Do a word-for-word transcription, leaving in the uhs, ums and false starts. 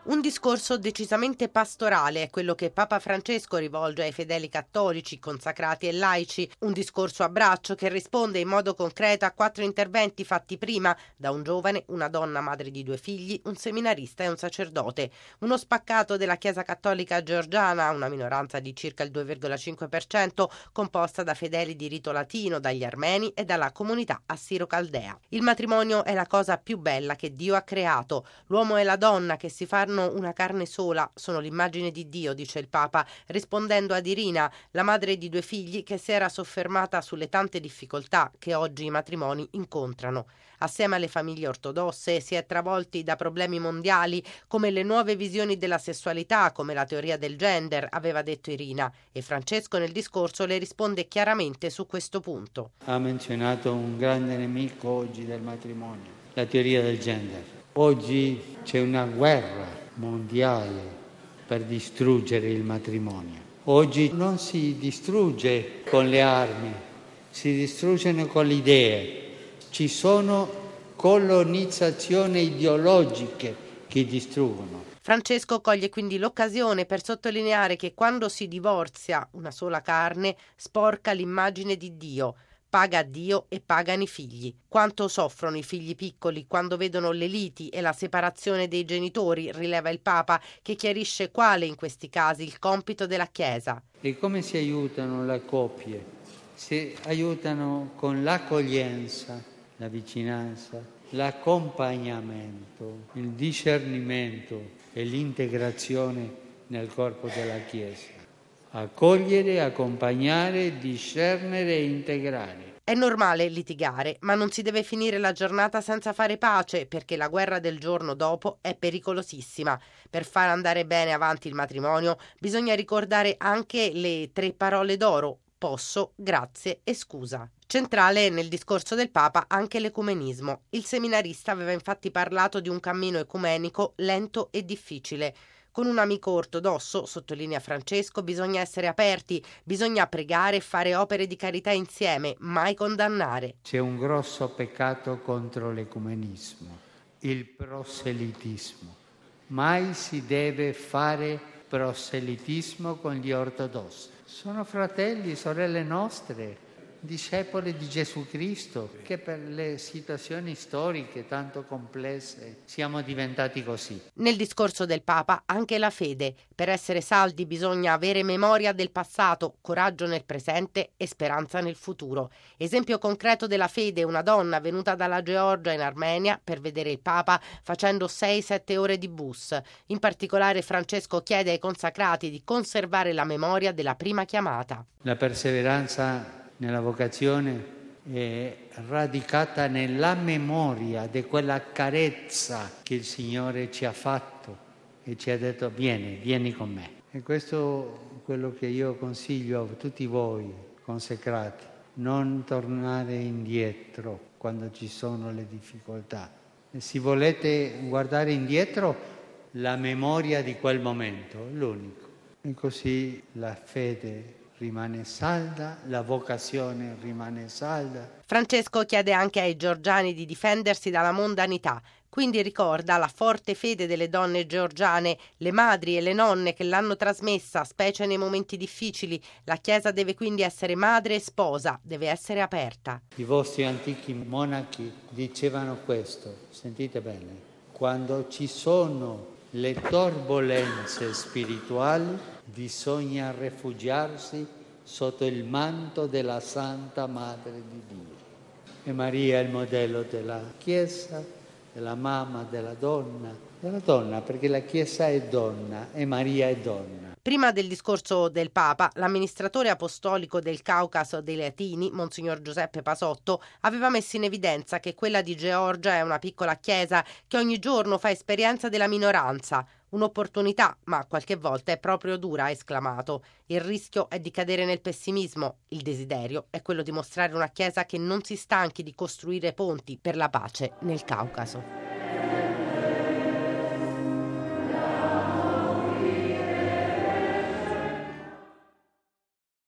Un discorso decisamente pastorale è quello che Papa Francesco rivolge ai fedeli cattolici, consacrati e laici, un discorso a braccio che risponde in modo concreto a quattro interventi fatti prima da un giovane, una donna madre di due figli, un seminarista e un sacerdote. Uno spaccato della Chiesa cattolica georgiana, una minoranza di circa il due virgola cinque per cento, composta da fedeli di rito latino, dagli armeni e dalla comunità assiro-caldea. Il matrimonio è la cosa più bella che Dio ha creato. L'uomo e la donna che si fanno una carne sola sono l'immagine di Dio, dice il Papa, rispondendo ad Irina, la madre di due figli che si era soffermata sulle tante difficoltà che oggi i matrimoni incontrano. Assieme alle famiglie ortodosse si è travolti da problemi mondiali come le nuove visioni della sessualità, come la teoria del gender, aveva detto Irina, e Francesco nel discorso le risponde chiaramente su questo punto. Ha menzionato un grande nemico oggi del matrimonio, la teoria del gender. Oggi c'è una guerra mondiale per distruggere il matrimonio. Oggi non si distrugge con le armi, si distruggono con le idee. Ci sono colonizzazioni ideologiche che distruggono. Francesco coglie quindi l'occasione per sottolineare che quando si divorzia una sola carne sporca l'immagine di Dio, paga Dio e pagano i figli. Quanto soffrono i figli piccoli quando vedono le liti e la separazione dei genitori, rileva il Papa, che chiarisce quale in questi casi il compito della Chiesa. E come si aiutano le coppie? Si aiutano con l'accoglienza, la vicinanza, l'accompagnamento, il discernimento e l'integrazione nel corpo della Chiesa. Accogliere, accompagnare, discernere e integrare. È normale litigare, ma non si deve finire la giornata senza fare pace, perché la guerra del giorno dopo è pericolosissima. Per far andare bene avanti il matrimonio bisogna ricordare anche le tre parole d'oro: posso, grazie e scusa. Centrale nel discorso del Papa anche l'ecumenismo. Il seminarista aveva infatti parlato di un cammino ecumenico lento e difficile. Con un amico ortodosso, sottolinea Francesco, bisogna essere aperti, bisogna pregare e fare opere di carità insieme, mai condannare. C'è un grosso peccato contro l'ecumenismo, il proselitismo. Mai si deve fare proselitismo con gli ortodossi. Sono fratelli e sorelle nostre, discepoli di Gesù Cristo, che per le situazioni storiche tanto complesse siamo diventati così. Nel discorso del Papa anche la fede. Per essere saldi bisogna avere memoria del passato, coraggio nel presente e speranza nel futuro. Esempio concreto della fede: una donna venuta dalla Georgia in Armenia per vedere il Papa facendo sei sette ore di bus. In particolare Francesco chiede ai consacrati di conservare la memoria della prima chiamata. La perseveranza nella vocazione è radicata nella memoria di quella carezza che il Signore ci ha fatto e ci ha detto: vieni, vieni con me. E questo è quello che io consiglio a tutti voi consacrati: non tornare indietro quando ci sono le difficoltà. E se volete guardare indietro, la memoria di quel momento, l'unico. E così la fede rimane salda, la vocazione rimane salda. Francesco chiede anche ai georgiani di difendersi dalla mondanità, quindi ricorda la forte fede delle donne georgiane, le madri e le nonne che l'hanno trasmessa, specie nei momenti difficili. La Chiesa deve quindi essere madre e sposa, deve essere aperta. I vostri antichi monaci dicevano questo, sentite bene: quando ci sono le turbolenze spirituali bisogna rifugiarsi sotto il manto della Santa Madre di Dio. E Maria è il modello della Chiesa, della mamma, della donna, della donna, perché la Chiesa è donna e Maria è donna. Prima del discorso del Papa, l'amministratore apostolico del Caucaso dei Latini, Monsignor Giuseppe Pasotto, aveva messo in evidenza che quella di Georgia è una piccola chiesa che ogni giorno fa esperienza della minoranza. Un'opportunità, ma qualche volta è proprio dura, ha esclamato. Il rischio è di cadere nel pessimismo. Il desiderio è quello di mostrare una chiesa che non si stanchi di costruire ponti per la pace nel Caucaso.